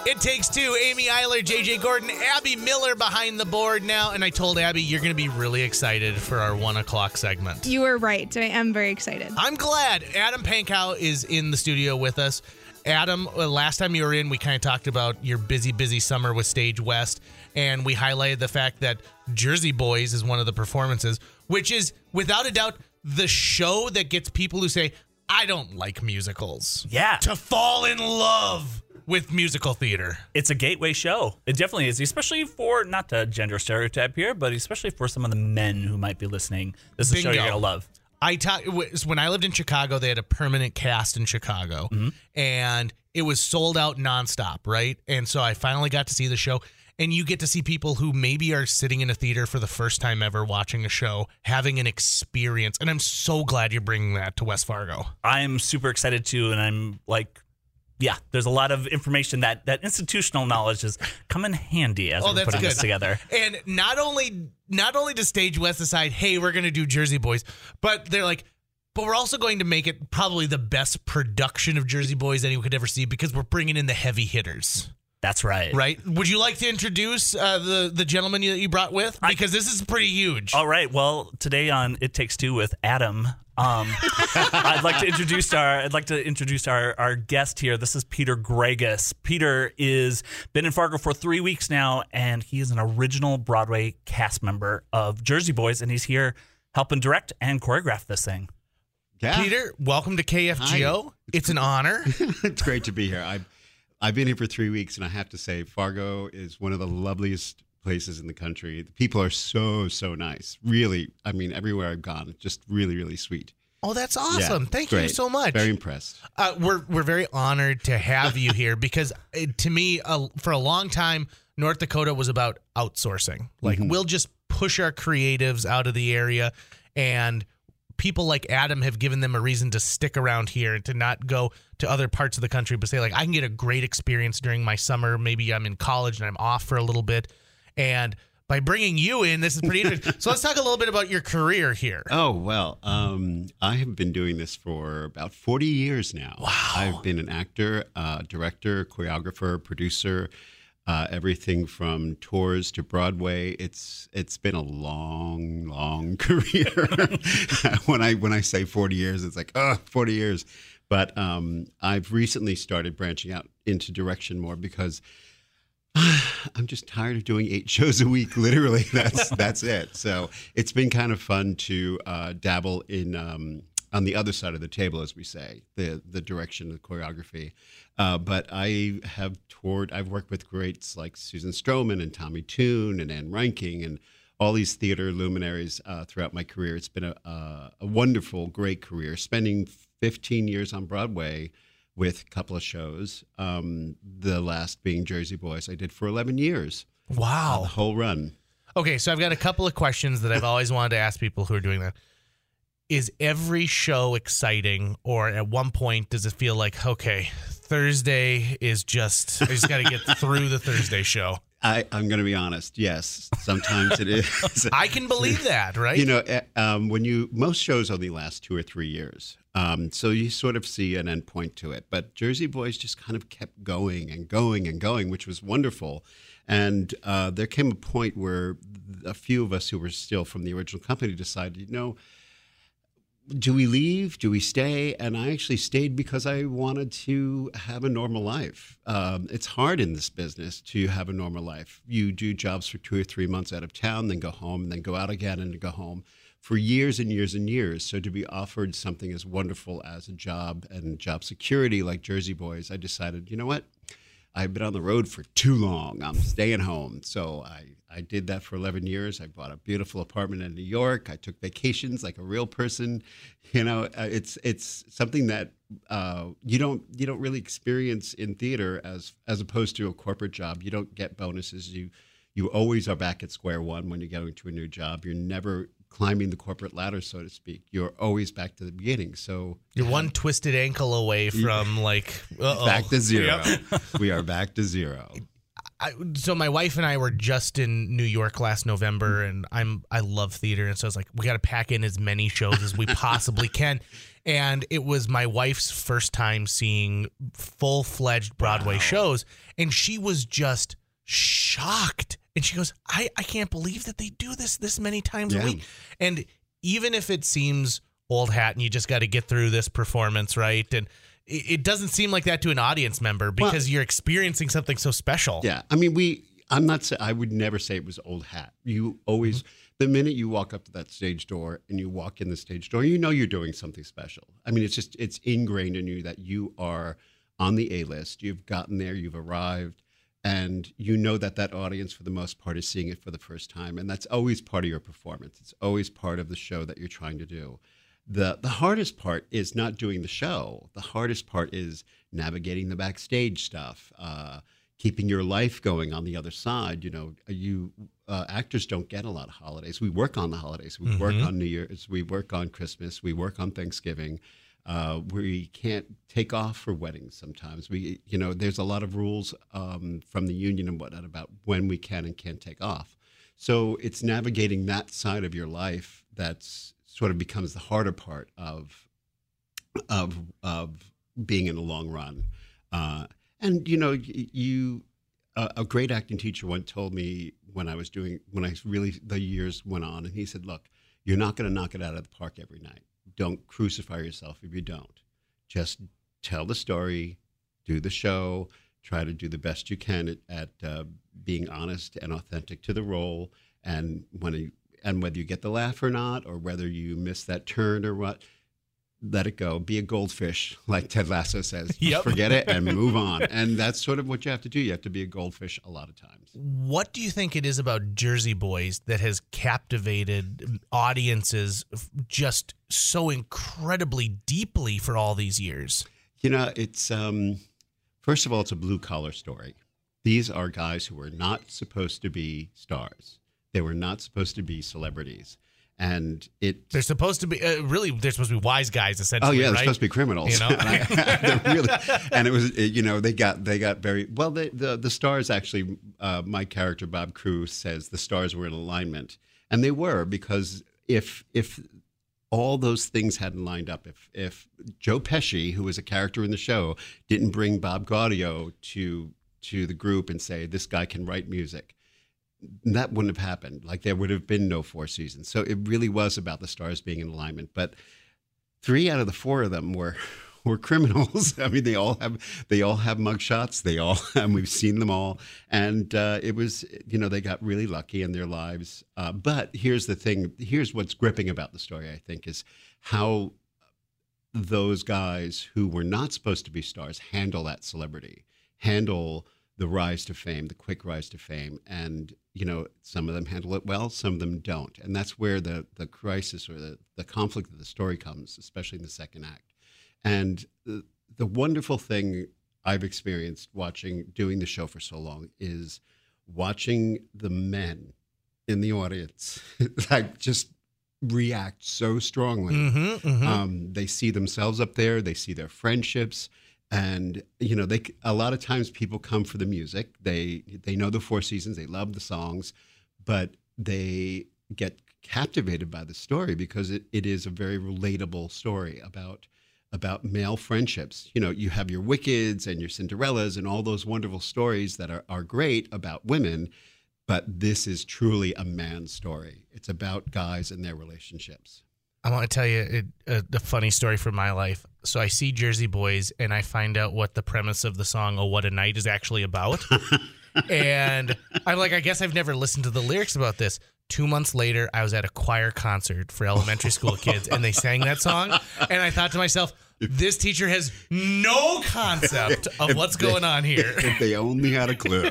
It Takes Two, Amy Eiler, JJ Gordon, Abby Miller behind the board now. And I told Abby, you're going to be really excited for our 1 o'clock segment. You were right. I am very excited. I'm glad. Adam Pankow is in the studio with us. Adam, last time you were in, we kind of talked about your busy summer with Stage West. And we highlighted the fact that Jersey Boys is one of the performances, which is, without a doubt, the show that gets people who say, I don't like musicals. Yeah. To fall in love with musical theater. It's a gateway show. It definitely is, especially for, not to gender stereotype here, but especially for some of the men who might be listening. This is a show you're going to love. When I lived in Chicago, they had a permanent cast in Chicago, and it was sold out nonstop, right? And so I finally got to see the show, and you get to see people who maybe are sitting in a theater for the first time ever watching a show, having an experience, and I'm so glad you're bringing that to West Fargo. I'm super excited too, and I'm like, yeah, there's a lot of information that institutional knowledge is come in handy as we're putting this together. And not only does Stage West decide, hey, we're going to do Jersey Boys, but they're like, but we're also going to make it probably the best production of Jersey Boys anyone could ever see because we're bringing in the heavy hitters. That's right. Right? Would you like to introduce the gentleman that you brought with? Because this is pretty huge. All right. Well, today on It Takes Two with Adam, I'd like to introduce our guest here. This is Peter Gregus. Peter is been in Fargo for 3 weeks now, and he is an original Broadway cast member of Jersey Boys, and he's here helping direct and choreograph this thing. Yeah. Peter, welcome to KFGO. Hi. It's an honor. It's great to be here. I've been here for 3 weeks, and I have to say, Fargo is one of the loveliest places in the country. The people are so nice. Really, I mean, everywhere I've gone, just really, really sweet. Oh, that's awesome. Yeah, Thank great. you so much. Very impressed. We're very honored to have you here because to me, for a long time, North Dakota was about outsourcing. Like, we'll just push our creatives out of the area, and people like Adam have given them a reason to stick around here and to not go to other parts of the country, but say, like, I can get a great experience during my summer. Maybe I'm in college and I'm off for a little bit. And by bringing you in, this is pretty interesting. So let's talk a little bit about your career here. Oh, well, I have been doing this for about 40 years now. Wow. I've been an actor, director, choreographer, producer, everything from tours to Broadway. It's been a long career. When I say 40 years, it's like, 40 years. But I've recently started branching out into direction more because I'm just tired of doing 8 shows a week. Literally, that's it. So it's been kind of fun to dabble in on the other side of the table, as we say, the direction of the choreography. But I have toured. I've worked with greats like Susan Stroman and Tommy Tune and Ann Reinking and all these theater luminaries throughout my career. It's been a wonderful, great career. Spending 15 years on Broadway with a couple of shows, the last being Jersey Boys, I did for 11 years. Wow. The whole run. Okay, so I've got a couple of questions that I've always wanted to ask people who are doing that. Is every show exciting, or at one point does it feel like, okay, Thursday is just, I just got to get through the Thursday show? I'm going to be honest. Yes, sometimes it is. I can believe that, right? You know, most shows only last 2 or 3 years. So you sort of see an end point to it. But Jersey Boys just kind of kept going and going and going, which was wonderful. And there came a point where a few of us who were still from the original company decided, you know, do we leave? Do we stay? And I actually stayed because I wanted to have a normal life. It's hard in this business to have a normal life. You do jobs for 2 or 3 months out of town, then go home, and then go out again and go home for years and years and years. So to be offered something as wonderful as a job and job security like Jersey Boys, I decided, you know what? I've been on the road for too long. I'm staying home. So I did that for 11 years. I bought a beautiful apartment in New York. I took vacations like a real person. You know, it's something that you don't really experience in theater as opposed to a corporate job. You don't get bonuses. You always are back at square one when you're going to a new job. You're never climbing the corporate ladder, so to speak. You're always back to the beginning. So you're one twisted ankle away from back to zero. Yep. We are back to zero. So my wife and I were just in New York last November, and I love theater, and so I was like, we got to pack in as many shows as we possibly can. And it was my wife's first time seeing full-fledged Broadway shows, and she was just shocked. And she goes, I can't believe that they do this many times a week. And even if it seems old hat and you just got to get through this performance, right? And it doesn't seem like that to an audience member because you're experiencing something so special. Yeah. I mean, I would never say it was old hat. You always, the minute you walk up to that stage door and you walk in the stage door, you know you're doing something special. I mean, it's ingrained in you that you are on the A-list. You've gotten there, you've arrived, and you know that audience, for the most part, is seeing it for the first time. And that's always part of your performance. It's always part of the show that you're trying to do. The hardest part is not doing the show. The hardest part is navigating the backstage stuff, keeping your life going on the other side. You know, actors don't get a lot of holidays. We work on the holidays. We work on New Year's. We work on Christmas. We work on Thanksgiving. We can't take off for weddings sometimes. There's a lot of rules from the union and whatnot about when we can and can't take off. So it's navigating that side of your life that's sort of becomes the harder part of being in the long run. And you know, a great acting teacher once told me the years went on, and he said, "Look, you're not going to knock it out of the park every night. Don't crucify yourself if you don't. Just tell the story, do the show, try to do the best you can at being honest and authentic to the role, and whether you get the laugh or not, or whether you miss that turn or what, let it go. Be a goldfish, like Ted Lasso says. Yep. Forget it and move on." And that's sort of what you have to do. You have to be a goldfish a lot of times. What do you think it is about Jersey Boys that has captivated audiences just so incredibly deeply for all these years? You know, it's first of all, it's a blue-collar story. These are guys who were not supposed to be stars. They were not supposed to be celebrities. And they're supposed to be they're supposed to be wise guys, essentially. Oh yeah, they're right? supposed to be criminals. You know, and it was, they got very well. The stars actually, my character Bob Cruz says the stars were in alignment, and they were, because if all those things hadn't lined up, if Joe Pesci, who was a character in the show, didn't bring Bob Gaudio to the group and say, this guy can write music, that wouldn't have happened. Like, there would have been no Four Seasons. So it really was about the stars being in alignment. But 3 out of the 4 of them were criminals. I mean, they all have mugshots. And we've seen them all. And it was, they got really lucky in their lives. But here's the thing. Here's what's gripping about the story, I think, is how those guys who were not supposed to be stars handle that celebrity, handle the rise to fame, the quick rise to fame. And, some of them handle it well, some of them don't. And that's where the crisis or the conflict of the story comes, especially in the second act. And the wonderful thing I've experienced doing the show for so long is watching the men in the audience like just react so strongly. They see themselves up there, they see their friendships. And, a lot of times people come for the music. They know the Four Seasons. They love the songs, but they get captivated by the story because it is a very relatable story about male friendships. You have your Wickeds and your Cinderellas and all those wonderful stories that are great about women, but this is truly a man's story. It's about guys and their relationships. I want to tell you a funny story from my life. So I see Jersey Boys, and I find out what the premise of the song "Oh What a Night" is actually about. And I'm like, I guess I've never listened to the lyrics about this. 2 months later, I was at a choir concert for elementary school kids, and they sang that song. And I thought to myself, this teacher has no concept of what's going on here. If they only had a clue.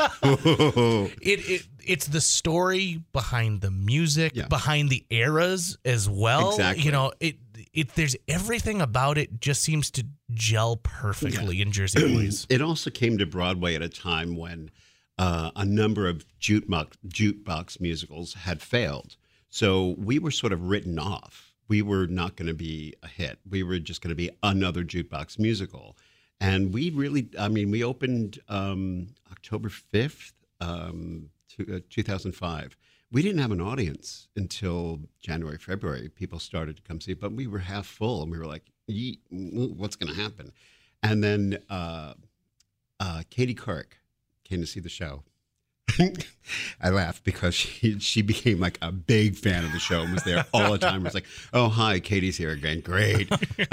It's the story behind the music, behind the eras as well. Exactly. There's everything about it just seems to gel perfectly in Jersey Boys. It also came to Broadway at a time when a number of jukebox musicals had failed. So we were sort of written off. We were not going to be a hit. We were just going to be another jukebox musical. And we really, we opened October 5th, 2005. We didn't have an audience until January, February. People started to come see it, but we were half full, and we were like, what's going to happen? And then Katie Couric came to see the show. I laughed because she became like a big fan of the show and was there all the time. It was like, oh, hi, Katie's here again. Great.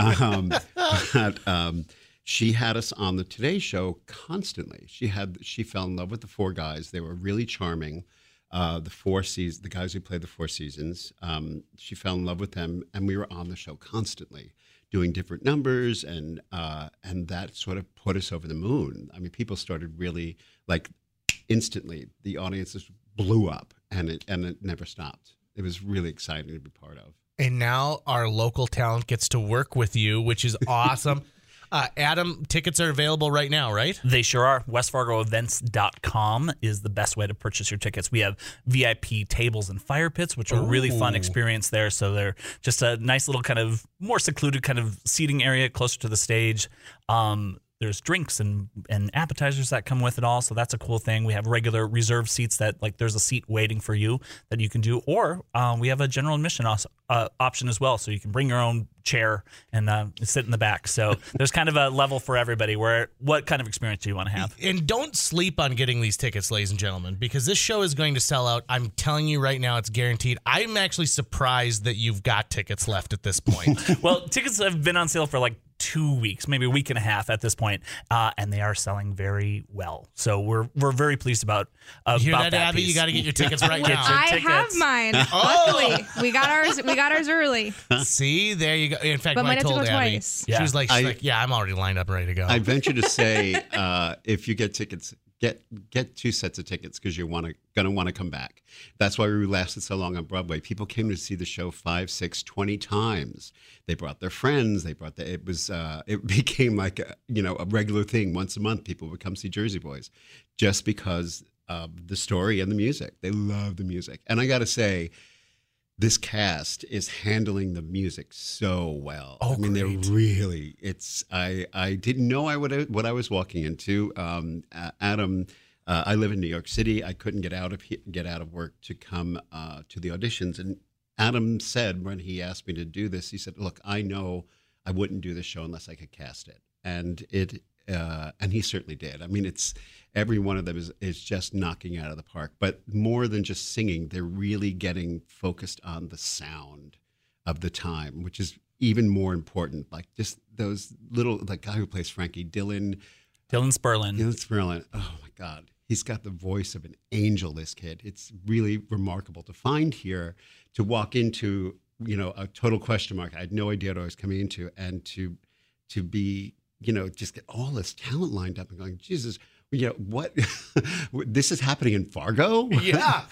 She had us on the Today Show constantly. She fell in love with the four guys. They were really charming. The guys who played the Four Seasons. She fell in love with them, and we were on the show constantly, doing different numbers, and that sort of put us over the moon. I mean, people started really instantly. The audiences blew up, and it never stopped. It was really exciting to be part of. And now our local talent gets to work with you, which is awesome. Adam, tickets are available right now, right? They sure are. WestFargoEvents.com is the best way to purchase your tickets. We have VIP tables and fire pits, which are a really fun experience there. So they're just a nice little kind of more secluded kind of seating area closer to the stage. There's drinks and appetizers that come with it all, so that's a cool thing. We have regular reserved seats that, there's a seat waiting for you that you can do, or we have a general admission option as well, so you can bring your own chair and sit in the back. So there's kind of a level for everybody. What kind of experience do you want to have? And don't sleep on getting these tickets, ladies and gentlemen, because this show is going to sell out. I'm telling you right now, it's guaranteed. I'm actually surprised that you've got tickets left at this point. Well, tickets have been on sale for 2 weeks, maybe a week and a half at this point, and they are selling very well. So we're very pleased about you hear that, Abby? Piece. You got to get your tickets right now. I have mine. Luckily, we got ours early. See, there you go. In fact, But when I might have to told go Abby, twice. she was like, I'm already lined up and ready to go. I venture to say, if you get tickets, get 2 sets of tickets because you're going to want to come back. That's why we lasted so long on Broadway. People came to see the show 5, 6, 20 times. They brought their friends. It became like a regular thing. Once a month, people would come see Jersey Boys just because of the story and the music. They love the music. And I got to say, this cast is handling the music so well. Oh, I mean, great. they're really. I didn't know what I was walking into. Adam, I live in New York City. I couldn't get out of work to come to the auditions. And Adam said when he asked me to do this, he said, "Look, I know I wouldn't do this show unless I could cast it." And he certainly did. I mean, every one of them is just knocking out of the park. But more than just singing, they're really getting focused on the sound of the time, which is even more important. Like just those little, the guy who plays Frankie, Dylan Sperlin. Dylan Sperlin. Oh my God, he's got the voice of an angel. This kid. It's really remarkable to find here, to walk into a total question mark. I had no idea what I was coming into, and to be. Just get all this talent lined up and going, Jesus, what? This is happening in Fargo? Yeah.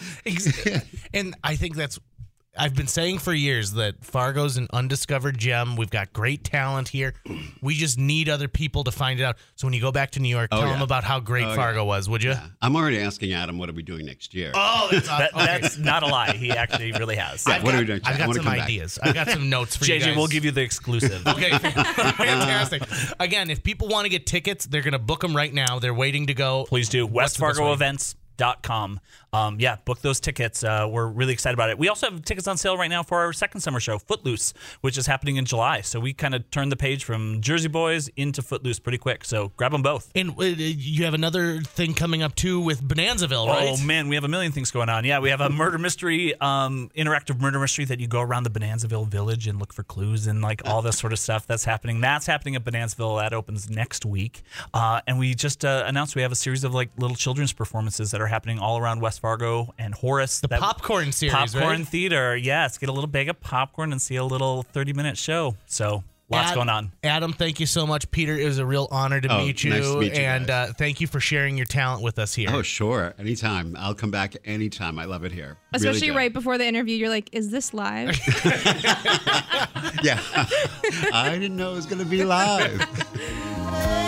And I think I've been saying for years that Fargo's an undiscovered gem. We've got great talent here. We just need other people to find it out. So when you go back to New York, tell them about how great Fargo was, would you? Yeah. I'm already asking Adam, what are we doing next year? Oh, that's awesome. That's not a lie. He actually really has. What are we doing next year? I've got some ideas. I've got some notes for you guys. JJ, we'll give you the exclusive. Okay, fantastic. Again, if people want to get tickets, they're going to book them right now. They're waiting to go. Please do. WestFargoEvents.com. Book those tickets. We're really excited about it. We also have tickets on sale right now for our second summer show, Footloose, which is happening in July. So we kind of turned the page from Jersey Boys into Footloose pretty quick. So grab them both. And you have another thing coming up too with Bonanzaville, right? Oh man, we have a million things going on. Yeah, we have a murder mystery, interactive murder mystery that you go around the Bonanzaville village and look for clues and all this sort of stuff that's happening. That's happening at Bonanzaville. That opens next week. And we just announced we have a series of little children's performances that are happening all around West Fargo and Horace. The popcorn series, Popcorn right? Theater. Yes, get a little bag of popcorn and see a little 30-minute show. So lots going on. Adam, thank you so much. Peter, it was a real honor to meet you. Nice to meet you and guys. Thank you for sharing your talent with us here. Oh, sure. Anytime. I'll come back anytime. I love it here. Especially Really right before the interview, you're like, is this live? Yeah. I didn't know it was going to be live.